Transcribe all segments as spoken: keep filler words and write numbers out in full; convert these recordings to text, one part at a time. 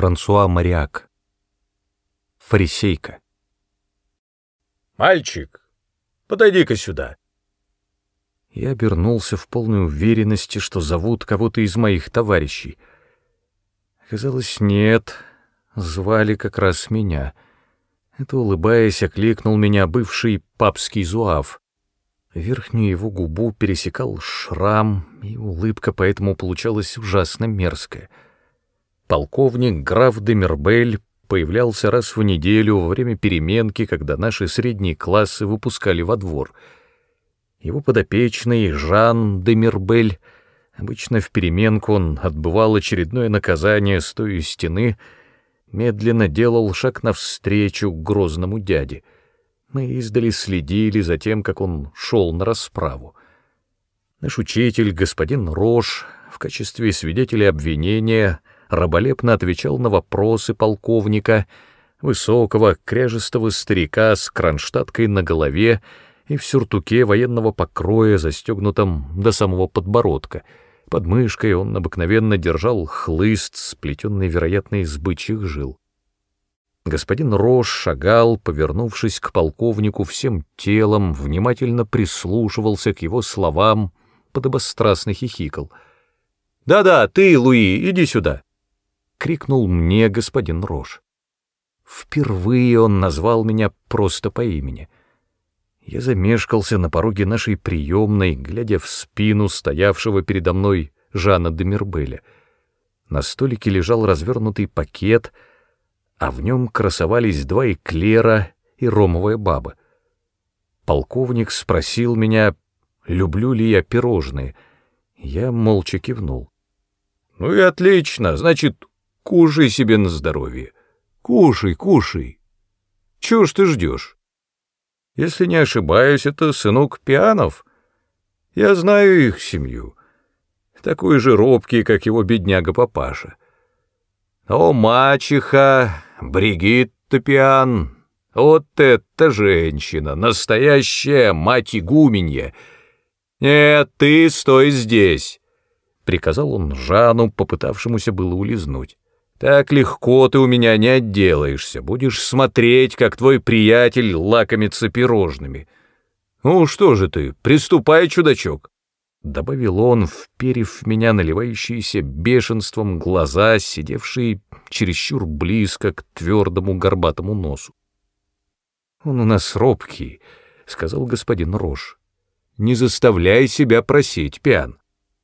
Франсуа Мариак. Фарисейка. «Мальчик, подойди-ка сюда». Я обернулся в полной уверенности, что зовут кого-то из моих товарищей. Оказалось, нет, звали как раз меня. Это, улыбаясь, окликнул меня бывший папский зуав. Верхнюю его губу пересекал шрам, и улыбка поэтому получалась ужасно мерзкая. Полковник граф де Мирбель появлялся раз в неделю во время переменки, когда наши средние классы выпускали во двор. Его подопечный Жан де Мирбель, обычно в переменку он отбывал очередное наказание, стоя у стены, медленно делал шаг навстречу к грозному дяде. Мы издали следили за тем, как он шел на расправу. Наш учитель, господин Рош, в качестве свидетеля обвинения раболепно отвечал на вопросы полковника, высокого, кряжестого старика с кронштадткой на голове и в сюртуке военного покроя, застегнутом до самого подбородка. Под мышкой он обыкновенно держал хлыст, сплетенный, вероятно, из бычьих жил. Господин Рош шагал, повернувшись к полковнику всем телом, внимательно прислушивался к его словам, подобострастно хихикал. «Да-да, ты, Луи, иди сюда!» — крикнул мне господин Рош. Впервые он назвал меня просто по имени. Я замешкался на пороге нашей приемной, глядя в спину стоявшего передо мной Жана де Мирбеля. На столике лежал развернутый пакет, а в нем красовались два эклера и ромовая баба. Полковник спросил меня, люблю ли я пирожные. Я молча кивнул. «Ну и отлично, значит, кушай себе на здоровье. Кушай, кушай. Чего ж ты ждешь? Если не ошибаюсь, это сынок Пианов. Я знаю их семью. Такой же робкий, как его бедняга-папаша. О, мачеха, Бригитта Пиан, вот это женщина, настоящая мать-игуменья. Нет, ты стой здесь», — приказал он Жану, попытавшемуся было улизнуть. «Так легко ты у меня не отделаешься, будешь смотреть, как твой приятель лакомится пирожными. Ну что же ты, приступай, чудачок», — добавил он, вперев в меня наливающиеся бешенством глаза, сидевшие чересчур близко к твердому горбатому носу. «Он у нас робкий», — сказал господин Рош. «Не заставляй себя просить, Пиан».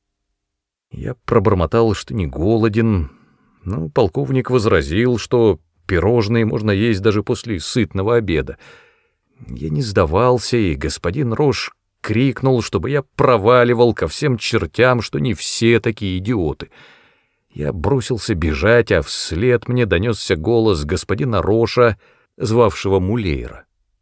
Я пробормотал, что не голоден, но полковник возразил, что пирожные можно есть даже после сытного обеда. Я не сдавался, и господин Рош крикнул, чтобы я проваливал ко всем чертям, что не все такие идиоты. Я бросился бежать, а вслед мне донесся голос господина Роша, звавшего Мулейра.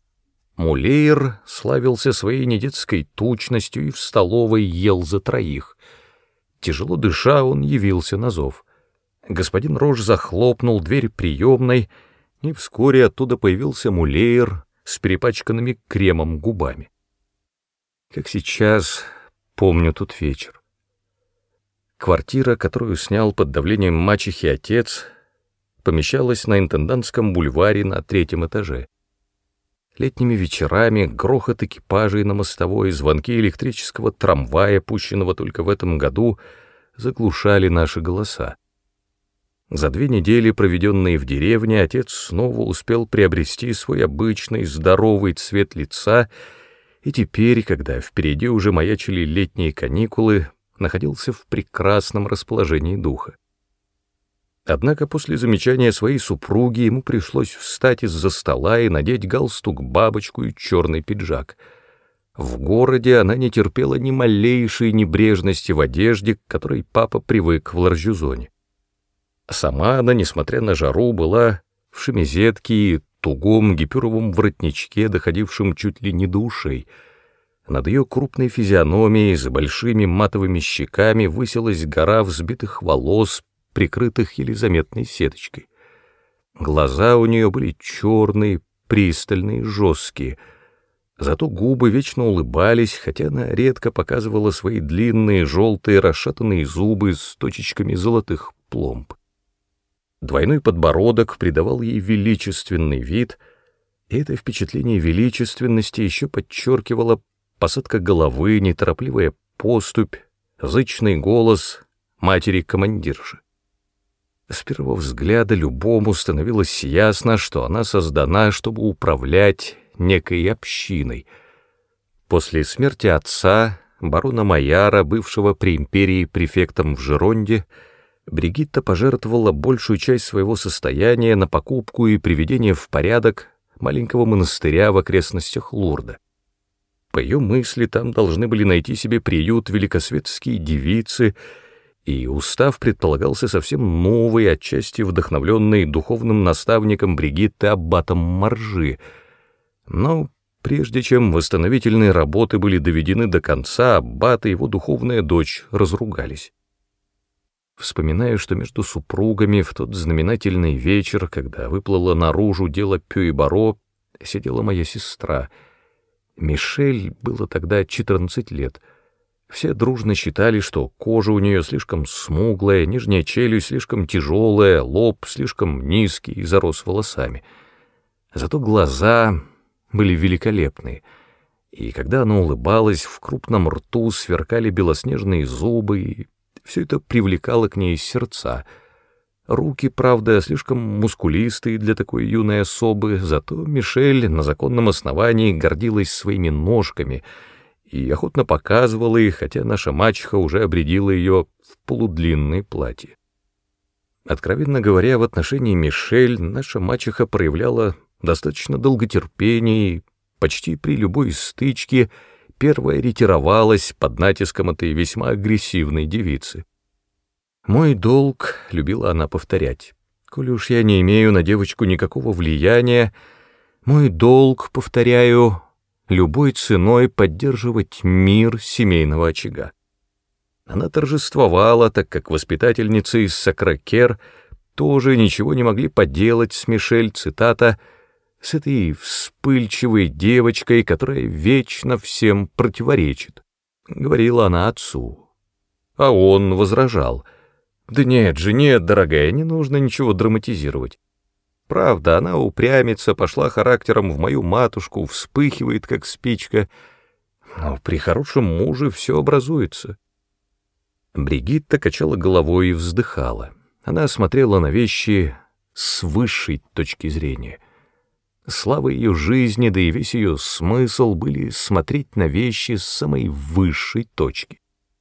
Мулейр славился своей недетской тучностью и в столовой ел за троих. Тяжело дыша, он явился на зов. Господин Рош захлопнул дверь приемной, и вскоре оттуда появился Мулейр с перепачканными кремом губами. Как сейчас помню тот вечер. Квартира, которую снял под давлением мачехи отец, помещалась на Интендантском бульваре на третьем этаже. Летними вечерами грохот экипажей на мостовой, звонки электрического трамвая, пущенного только в этом году, заглушали наши голоса. За две недели, проведенные в деревне, отец снова успел приобрести свой обычный здоровый цвет лица, и теперь, когда впереди уже маячили летние каникулы, находился в прекрасном расположении духа. Однако после замечания своей супруги ему пришлось встать из-за стола и надеть галстук-бабочку и черный пиджак. В городе она не терпела ни малейшей небрежности в одежде, к которой папа привык в Ларжюзоне. Сама она, несмотря на жару, была в шемизетке и тугом гипюровом воротничке, доходившем чуть ли не до ушей. Над ее крупной физиономией, за большими матовыми щеками, высилась гора взбитых волос, прикрытых еле заметной сеточкой. Глаза у нее были черные, пристальные, жесткие. Зато губы вечно улыбались, хотя она редко показывала свои длинные, желтые, расшатанные зубы с точечками золотых пломб. Двойной подбородок придавал ей величественный вид, и это впечатление величественности еще подчеркивало посадка головы, неторопливая поступь, зычный голос матери-командирши. С первого взгляда любому становилось ясно, что она создана, чтобы управлять некой общиной. После смерти отца, барона Майяра, бывшего при империи префектом в Жеронде, Бригитта пожертвовала большую часть своего состояния на покупку и приведение в порядок маленького монастыря в окрестностях Лурда. По ее мысли, там должны были найти себе приют великосветские девицы, и устав предполагался совсем новый, отчасти вдохновленный духовным наставником Бригитты аббатом Маржи. Но прежде чем восстановительные работы были доведены до конца, аббат и его духовная дочь разругались. Вспоминаю, что между супругами в тот знаменательный вечер, когда выплыло наружу дело Пюи-Баро, сидела моя сестра. Мишель было тогда четырнадцать лет. Все дружно считали, что кожа у нее слишком смуглая, нижняя челюсть слишком тяжелая, лоб слишком низкий и зарос волосами. Зато глаза были великолепные, и когда она улыбалась, в крупном рту сверкали белоснежные зубы, и все это привлекало к ней сердца. Руки, правда, слишком мускулистые для такой юной особы, зато Мишель на законном основании гордилась своими ножками и охотно показывала их, хотя наша мачеха уже обрядила ее в полудлинное платье. Откровенно говоря, в отношении Мишель наша мачеха проявляла достаточно долготерпения и почти при любой стычке первая ретировалась под натиском этой весьма агрессивной девицы. «Мой долг», — любила она повторять, — «коли уж я не имею на девочку никакого влияния, мой долг, повторяю, любой ценой поддерживать мир семейного очага». Она торжествовала, так как воспитательницы из Сакракер тоже ничего не могли поделать с Мишель, цитата, «с этой вспыльчивой девочкой, которая вечно всем противоречит», — говорила она отцу. А он возражал: «Да нет же, нет, дорогая, не нужно ничего драматизировать. Правда, она упрямится, пошла характером в мою матушку, вспыхивает, как спичка, но при хорошем муже все образуется». Бригитта качала головой и вздыхала. Она смотрела на вещи с высшей точки зрения. Слава ее жизни, да и весь ее смысл были смотреть на вещи с самой высшей точки.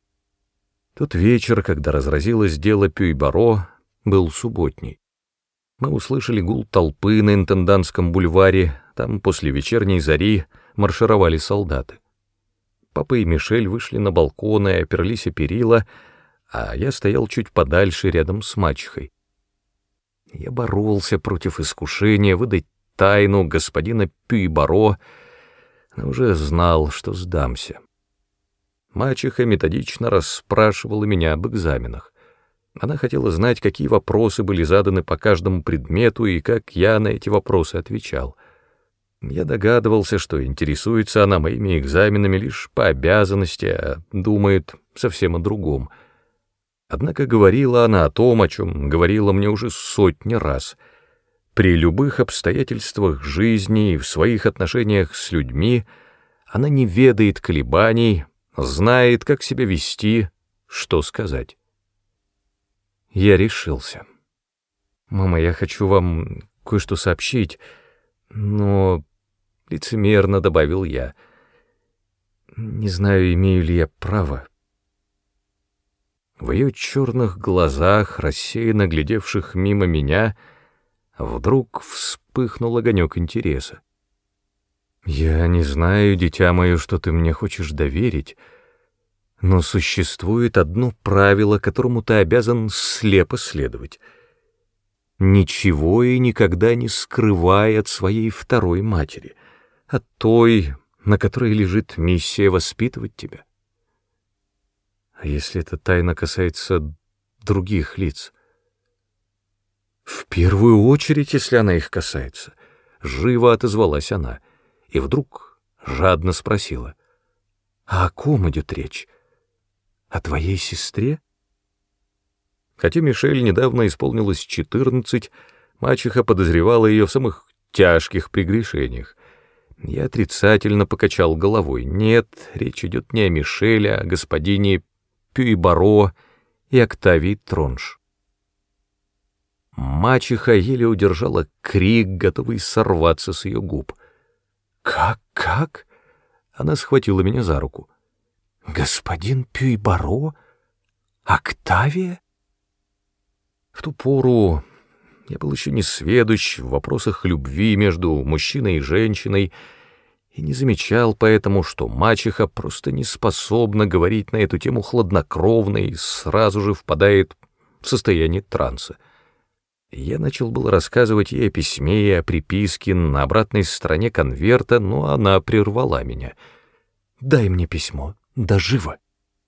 Тот вечер, когда разразилось дело Пюи-Баро, был субботний. Мы услышали гул толпы на Интендантском бульваре, там после вечерней зари маршировали солдаты. Папа и Мишель вышли на балкон и оперлись о перила, а я стоял чуть подальше рядом с мачехой. Я боролся против искушения выдать тайну господина Пюи-Баро, но уже знал, что сдамся. Мачеха методично расспрашивала меня об экзаменах. Она хотела знать, какие вопросы были заданы по каждому предмету и как я на эти вопросы отвечал. Я догадывался, что интересуется она моими экзаменами лишь по обязанности, а думает совсем о другом. Однако говорила она о том, о чем говорила мне уже сотни раз. При любых обстоятельствах жизни и в своих отношениях с людьми она не ведает колебаний, знает, как себя вести, что сказать. Я решился. «Мама, я хочу вам кое-что сообщить, но...» — лицемерно добавил я. «Не знаю, имею ли я право». В ее черных глазах, рассеянно глядевших мимо меня, вдруг вспыхнул огонек интереса. «Я не знаю, дитя мое, что ты мне хочешь доверить, но существует одно правило, которому ты обязан слепо следовать. Ничего и никогда не скрывай от своей второй матери, от той, на которой лежит миссия воспитывать тебя. А если эта тайна касается других лиц?» «В первую очередь, если она их касается», — живо отозвалась она, и вдруг жадно спросила: «А о ком идет речь? О твоей сестре?» Хотя Мишель недавно исполнилось четырнадцать, мачеха подозревала ее в самых тяжких прегрешениях. Я отрицательно покачал головой. Нет, речь идет не о Мишеле, а о господине Пюйбаро и Октавии Тронш. Мачеха еле удержала крик, готовый сорваться с ее губ. «Как, как?» Она схватила меня за руку. «Господин Пюйбаро? Октавия?» В ту пору я был еще не сведущ в вопросах любви между мужчиной и женщиной и не замечал поэтому, что мачеха просто не способна говорить на эту тему хладнокровно и сразу же впадает в состояние транса. Я начал было рассказывать ей о письме и о приписке на обратной стороне конверта, но она прервала меня. «Дай мне письмо, да живо!»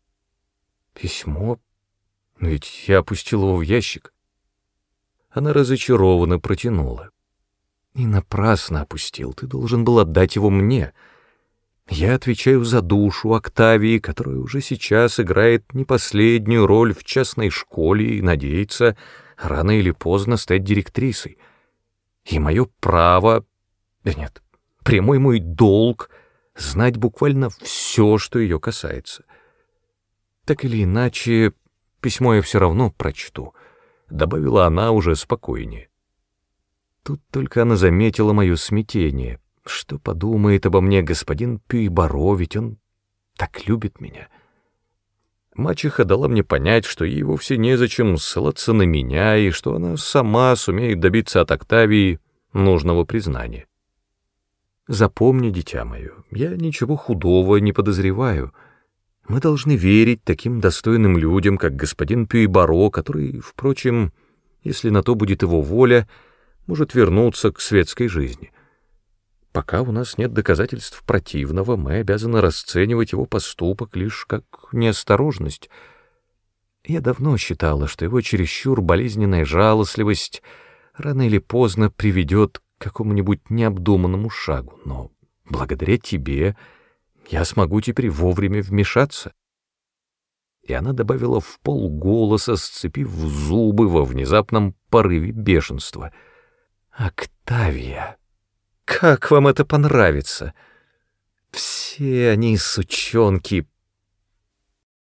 «Письмо? Ведь я опустил его в ящик». Она разочарованно протянула. «И напрасно опустил, ты должен был отдать его мне. Я отвечаю за душу Октавии, которая уже сейчас играет не последнюю роль в частной школе и надеется рано или поздно стать директрисой. И мое право, да нет, прямой мой долг — знать буквально все, что ее касается. Так или иначе, письмо я все равно прочту», — добавила она уже спокойнее. Тут только она заметила мое смятение. Что подумает обо мне господин Пюйбаро, ведь он так любит меня. Мачеха дала мне понять, что ей вовсе незачем ссылаться на меня, и что она сама сумеет добиться от Октавии нужного признания. «Запомни, дитя мое, я ничего худого не подозреваю. Мы должны верить таким достойным людям, как господин Пюйбаро, который, впрочем, если на то будет его воля, может вернуться к светской жизни. Пока у нас нет доказательств противного, мы обязаны расценивать его поступок лишь как неосторожность. Я давно считала, что его чересчур болезненная жалостливость рано или поздно приведет к какому-нибудь необдуманному шагу, но благодаря тебе я смогу теперь вовремя вмешаться». И она добавила вполголоса, сцепив зубы во внезапном порыве бешенства: «Октавия, как вам это понравится? Все они, сучонки,